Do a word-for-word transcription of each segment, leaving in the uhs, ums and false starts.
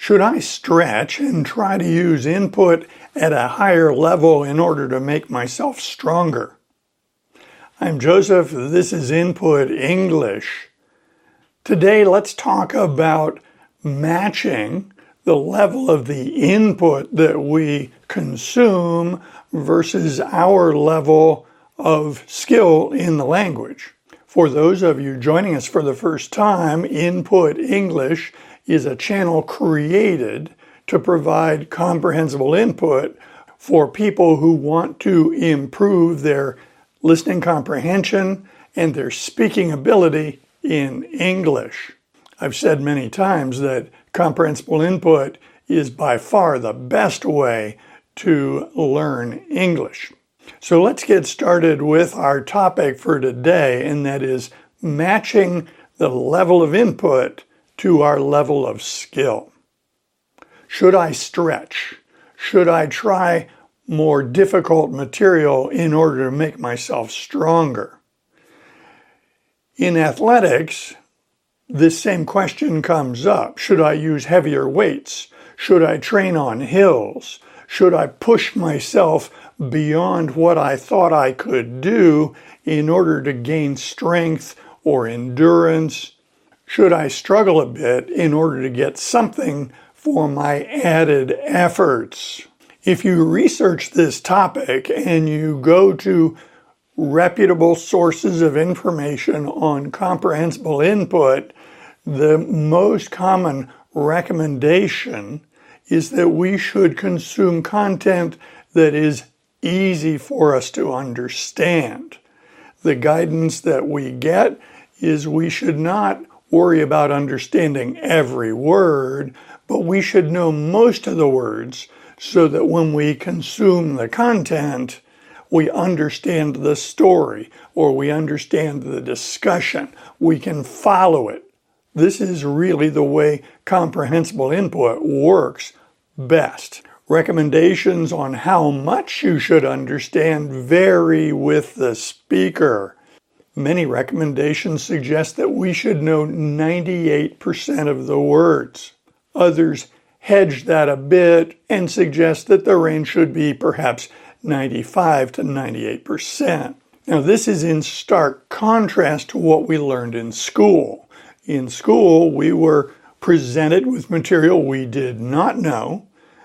Should I stretch and try to use input at a higher level in order to make myself stronger? I'm Joseph. This is Input English. Today, let's talk about matching the level of the input that we consume versus our level of skill in the language. For those of you joining us for the first time, Input English is a channel created to provide comprehensible input for people who want to improve their listening comprehension and their speaking ability in English. I've said many times that comprehensible input is by far the best way to learn English. So let's get started with our topic for today, and that is matching the level of input to our level of skill. Should I stretch? Should I try more difficult material in order to make myself stronger? In athletics, this same question comes up. Should I use heavier weights? Should I train on hills? Should I push myself beyond what I thought I could do in order to gain strength or endurance? Should I struggle a bit in order to get something for my added efforts? If you research this topic and you go to reputable sources of information on comprehensible input, the most common recommendation is that we should consume content that is easy for us to understand. The guidance that we get is we should not worry about understanding every word, but we should know most of the words so that when we consume the content, we understand the story or we understand the discussion. We can follow it. This is really the way comprehensible input works best. Recommendations on how much you should understand vary with the speaker. Many recommendations suggest that we should know ninety-eight percent of the words. Others hedge that a bit and suggest that the range should be perhaps ninety-five to ninety-eight percent. Now, this is in stark contrast to what we learned in school. In school, we were presented with material we did not know,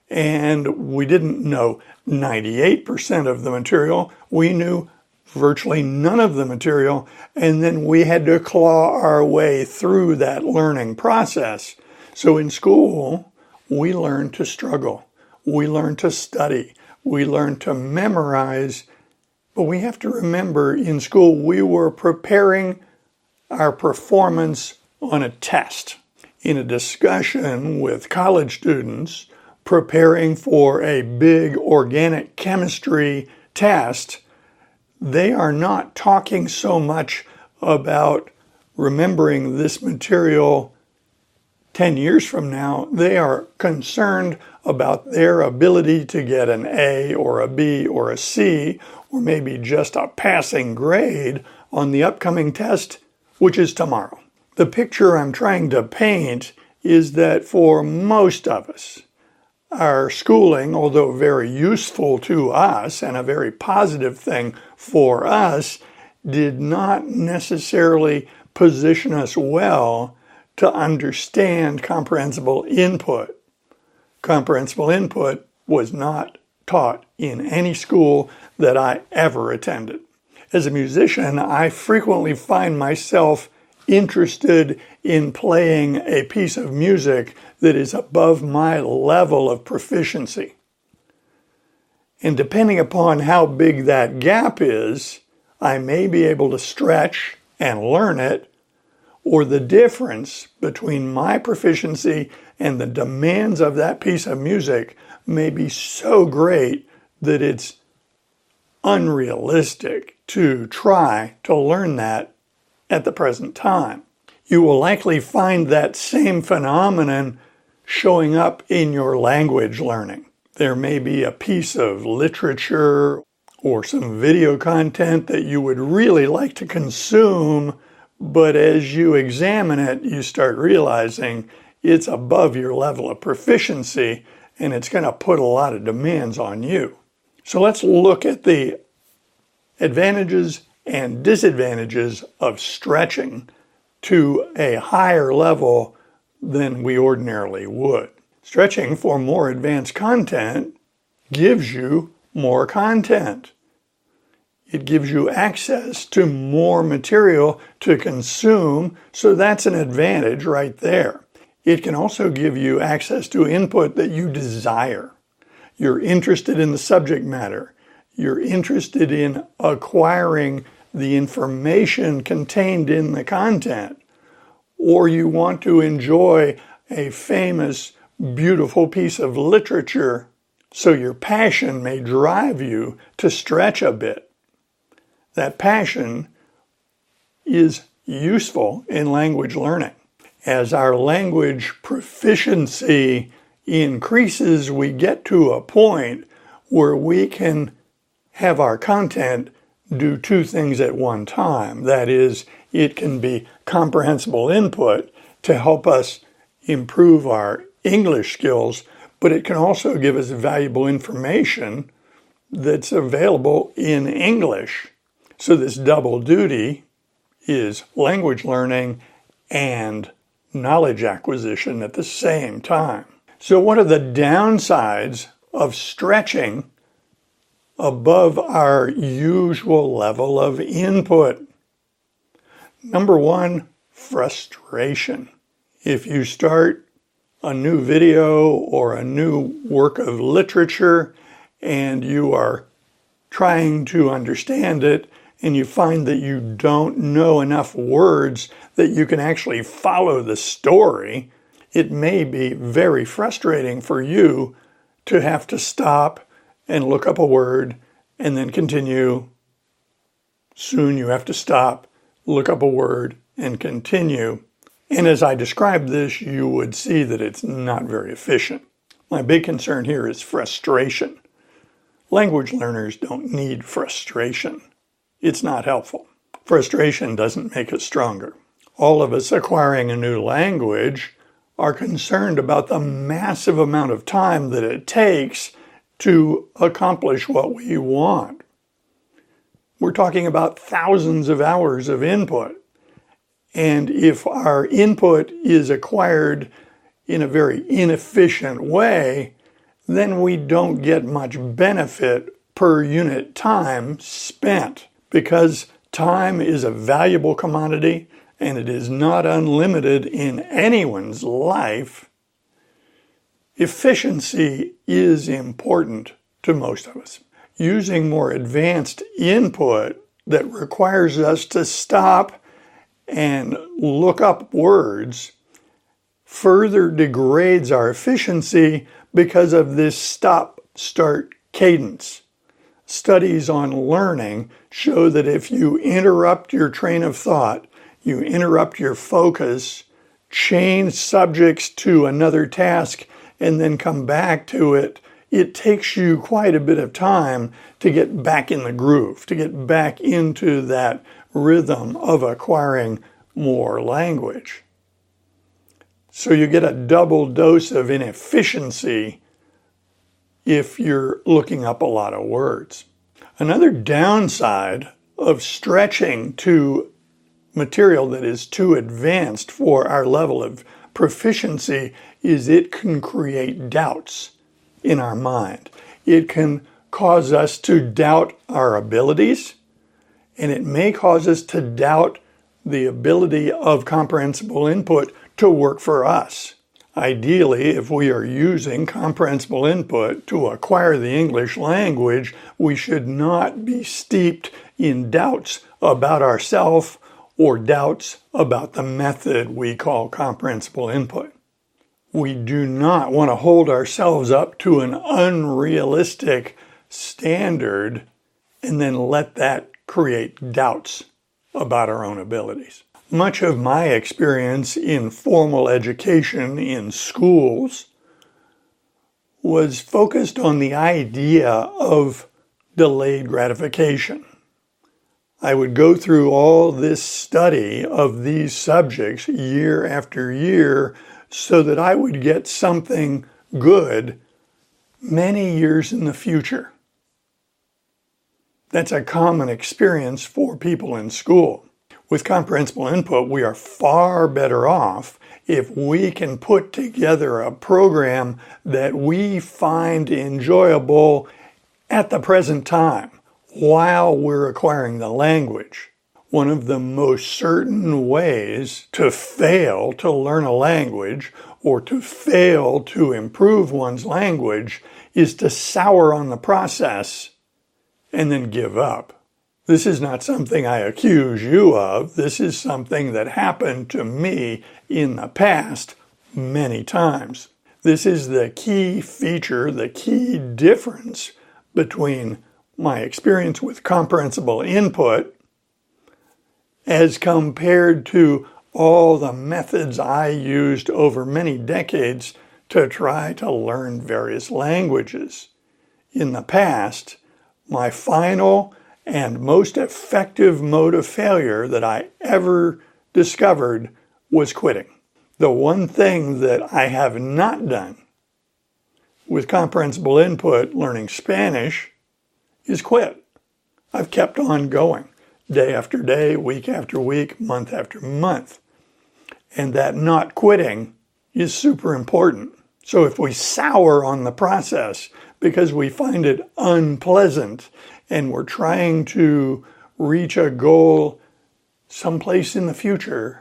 and we didn't know ninety-eight percent of the material. We knew virtually none of the material, and then we had to claw our way through that learning process. So in school, we learned to struggle. We learned to study. We learned to memorize. But we have to remember, in school, we were preparing our performance on a test. In a discussion with college students preparing for a big organic chemistry test, they are not talking so much about remembering this material ten years from now. They are concerned about their ability to get an A or a B or a C, or maybe just a passing grade on the upcoming test, which is tomorrow. The picture I'm trying to paint is that for most of us, our schooling, although very useful to us and a very positive thing for us, did not necessarily position us well to understand comprehensible input. Comprehensible input was not taught in any school that I ever attended. As a musician, I frequently find myself interested in playing a piece of music that is above my level of proficiency. And depending upon how big that gap is, I may be able to stretch and learn it, or the difference between my proficiency and the demands of that piece of music may be so great that it's unrealistic to try to learn that at the present time. You will likely find that same phenomenon showing up in your language learning. There may be a piece of literature or some video content that you would really like to consume, but as you examine it, you start realizing it's above your level of proficiency, and it's going to put a lot of demands on you. So let's look at the advantages and disadvantages of stretching to a higher level than we ordinarily would. Stretching for more advanced content gives you more content. It gives you access to more material to consume, so that's an advantage right there. It can also give you access to input that you desire. You're interested in the subject matter. You're interested in acquiring the information contained in the content. Or you want to enjoy a famous, beautiful piece of literature, so your passion may drive you to stretch a bit. That passion is useful in language learning. As our language proficiency increases, we get to a point where we can have our content do two things at one time. That is, it can be comprehensible input to help us improve our English skills, but it can also give us valuable information that's available in English. So this double duty is language learning and knowledge acquisition at the same time. So what are the downsides of stretching above our usual level of input? Number one, frustration. If you start a new video or a new work of literature and you are trying to understand it, and you find that you don't know enough words that you can actually follow the story, it may be very frustrating for you to have to stop and look up a word and then continue. Soon you have to stop, look up a word, and continue. And as I describe this, you would see that it's not very efficient. My big concern here is frustration. Language learners don't need frustration. It's not helpful. Frustration doesn't make us stronger. All of us acquiring a new language are concerned about the massive amount of time that it takes to accomplish what we want. We're talking about thousands of hours of input. And if our input is acquired in a very inefficient way, then we don't get much benefit per unit time spent. Because time is a valuable commodity and it is not unlimited in anyone's life, efficiency is important to most of us. Using more advanced input that requires us to stop and look up words further degrades our efficiency because of this stop-start cadence. Studies on learning show that if you interrupt your train of thought, you interrupt your focus, change subjects to another task, and then come back to it, it takes you quite a bit of time to get back in the groove, to get back into that rhythm of acquiring more language. So you get a double dose of inefficiency if you're looking up a lot of words. Another downside of stretching to material that is too advanced for our level of proficiency is it can create doubts in our mind. It can cause us to doubt our abilities, and it may cause us to doubt the ability of comprehensible input to work for us. Ideally, if we are using comprehensible input to acquire the English language, we should not be steeped in doubts about ourselves or doubts about the method we call comprehensible input. We do not want to hold ourselves up to an unrealistic standard and then let that create doubts about our own abilities. Much of my experience in formal education in schools was focused on the idea of delayed gratification. I would go through all this study of these subjects year after year so that I would get something good many years in the future. That's a common experience for people in school. With comprehensible input, we are far better off if we can put together a program that we find enjoyable at the present time while we're acquiring the language. One of the most certain ways to fail to learn a language or to fail to improve one's language is to sour on the process and then give up. This is not something I accuse you of. This is something that happened to me in the past many times. This is the key feature, the key difference between my experience with comprehensible input as compared to all the methods I used over many decades to try to learn various languages. In the past, my final and most effective mode of failure that I ever discovered was quitting. The one thing that I have not done with comprehensible input learning Spanish is quit. I've kept on going, day after day, week after week, month after month. And that not quitting is super important. So if we sour on the process because we find it unpleasant and we're trying to reach a goal someplace in the future,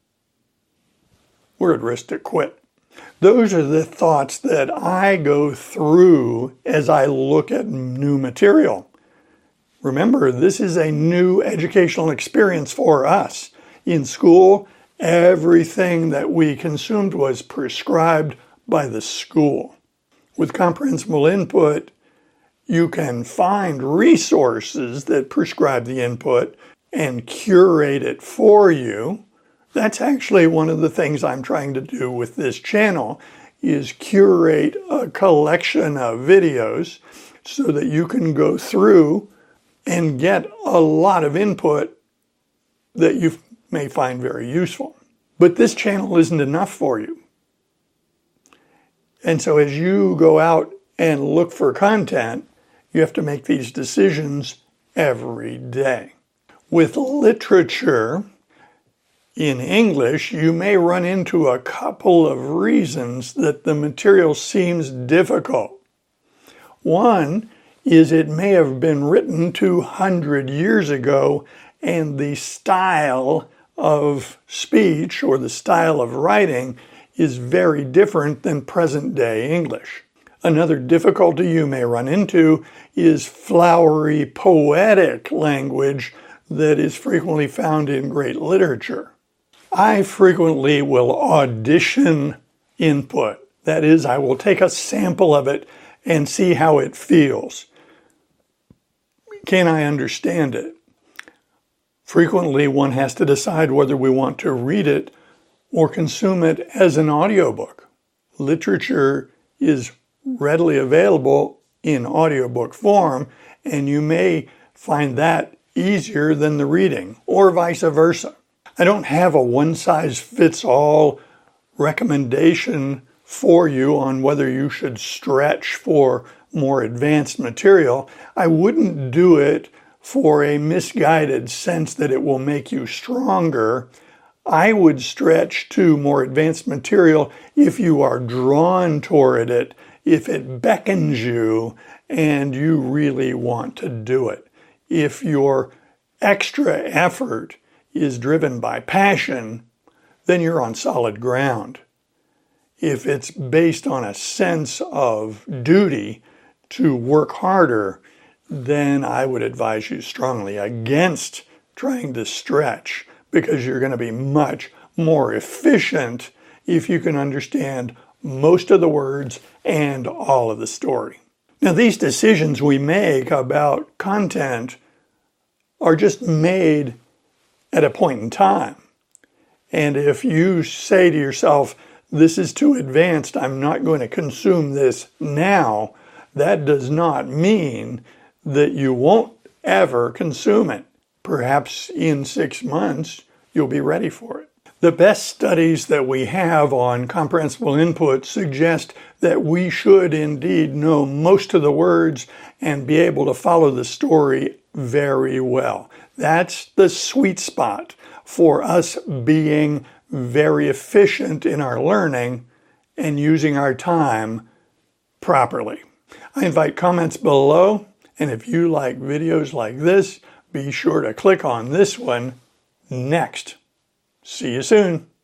we're at risk to quit. Those are the thoughts that I go through as I look at new material. Remember, this is a new educational experience for us. In school, everything that we consumed was prescribed by the school. With comprehensible input, you can find resources that prescribe the input and curate it for you. That's actually one of the things I'm trying to do with this channel, is curate a collection of videos so that you can go through and get a lot of input that you may find very useful. But this channel isn't enough for you. And so as you go out and look for content, you have to make these decisions every day. With literature in English, you may run into a couple of reasons that the material seems difficult. One is it may have been written two hundred years ago, and the style of speech or the style of writing is very different than present-day English. Another difficulty you may run into is flowery, poetic language that is frequently found in great literature. I frequently will audition input. That is, I will take a sample of it and see how it feels. Can I understand it? Frequently, one has to decide whether we want to read it or consume it as an audiobook. Literature is readily available in audiobook form, and you may find that easier than the reading, or vice versa. I don't have a one-size-fits-all recommendation for you on whether you should stretch for more advanced material. I wouldn't do it for a misguided sense that it will make you stronger. I would stretch to more advanced material if you are drawn toward it, if it beckons you and you really want to do it. If your extra effort is driven by passion, then you're on solid ground. If it's based on a sense of duty to work harder, then I would advise you strongly against trying to stretch, because you're going to be much more efficient if you can understand most of the words and all of the story. Now, these decisions we make about content are just made at a point in time. And if you say to yourself, this is too advanced, I'm not going to consume this now, that does not mean that you won't ever consume it. Perhaps in six months, you'll be ready for it. The best studies that we have on comprehensible input suggest that we should indeed know most of the words and be able to follow the story very well. That's the sweet spot for us being very efficient in our learning and using our time properly. I invite comments below, and if you like videos like this, be sure to click on this one next. See you soon.